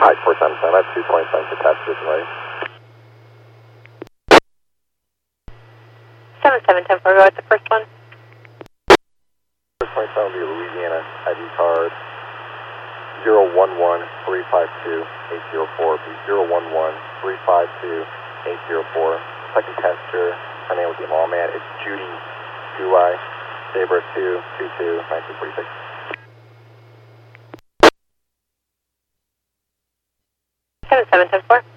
Pike 477, I have 227 for test this way. 7710 go at the first one. 27 will be Louisiana ID card 011-352-804. 011-352-804. Second passenger, her name will be Lawman. It's Judy Gulai, Sabre 222, 1946. 7710